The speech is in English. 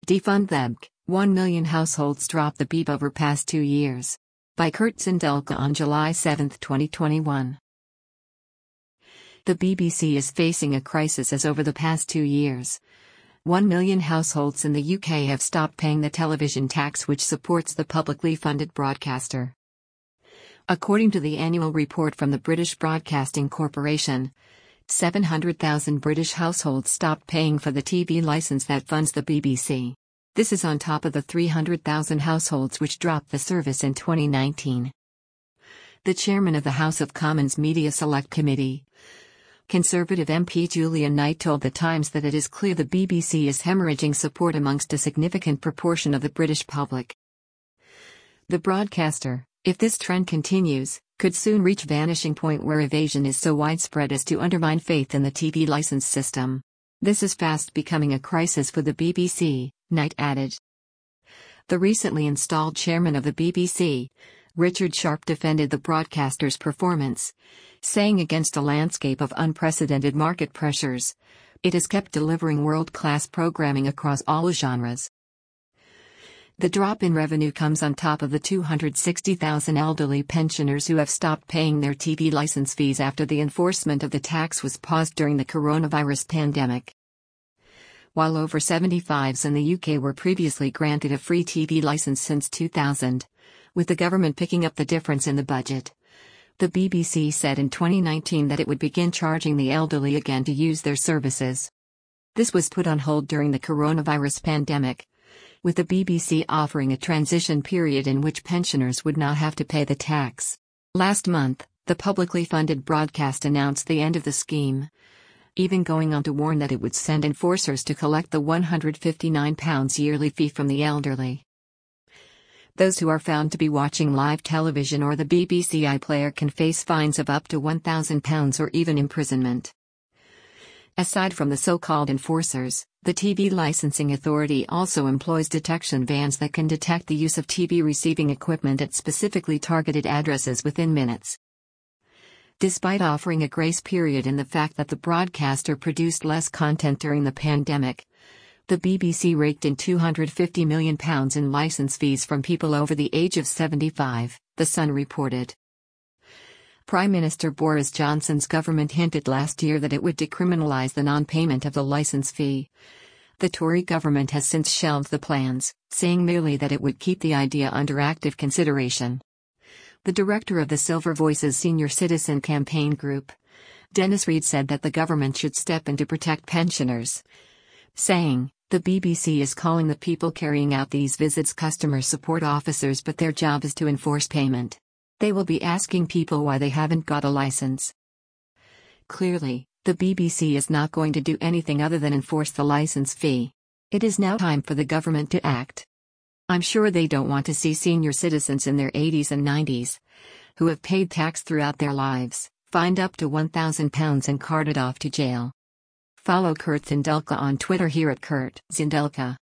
Defund the BK, 1 million households drop the beep over past 2 years. By Kurt Zindelka on July 7, 2021. The BBC is facing a crisis as over the past 2 years, 1 million households in the UK have stopped paying the television tax which supports the publicly funded broadcaster. According to the annual report from the British Broadcasting Corporation, 700,000 British households stopped paying for the TV license that funds the BBC. This is on top of the 300,000 households which dropped the service in 2019. The chairman of the House of Commons Media Select Committee, Conservative MP Julian Knight, told The Times that it is clear the BBC is hemorrhaging support amongst a significant proportion of the British public. The broadcaster, if this trend continues, could soon reach vanishing point where evasion is so widespread as to undermine faith in the TV license system. This is fast becoming a crisis for the BBC, Knight added. The recently installed chairman of the BBC, Richard Sharp, defended the broadcaster's performance, saying against a landscape of unprecedented market pressures, it has kept delivering world-class programming across all genres. The drop in revenue comes on top of the 260,000 elderly pensioners who have stopped paying their TV license fees after the enforcement of the tax was paused during the coronavirus pandemic. While over 75s in the UK were previously granted a free TV license since 2000, with the government picking up the difference in the budget, the BBC said in 2019 that it would begin charging the elderly again to use their services. This was put on hold during the coronavirus pandemic, with the BBC offering a transition period in which pensioners would not have to pay the tax. Last month, the publicly funded broadcast announced the end of the scheme, even going on to warn that it would send enforcers to collect the £159 yearly fee from the elderly. Those who are found to be watching live television or the BBC iPlayer can face fines of up to £1,000 or even imprisonment. Aside from the so-called enforcers, the TV Licensing Authority also employs detection vans that can detect the use of TV receiving equipment at specifically targeted addresses within minutes. Despite offering a grace period in the fact that the broadcaster produced less content during the pandemic, the BBC raked in £250 million in license fees from people over the age of 75, The Sun reported. Prime Minister Boris Johnson's government hinted last year that it would decriminalise the non-payment of the license fee. The Tory government has since shelved the plans, saying merely that it would keep the idea under active consideration. The director of the Silver Voices Senior Citizen Campaign Group, Dennis Reed, said that the government should step in to protect pensioners, saying, "The BBC is calling the people carrying out these visits customer support officers, but their job is to enforce payment. They will be asking people why they haven't got a license." Clearly, the BBC is not going to do anything other than enforce the license fee. It is now time for the government to act. I'm sure they don't want to see senior citizens in their 80s and 90s, who have paid tax throughout their lives, fined up to £1,000 and carted off to jail. Follow Kurt Zindelka on Twitter here at Kurt Zindelka.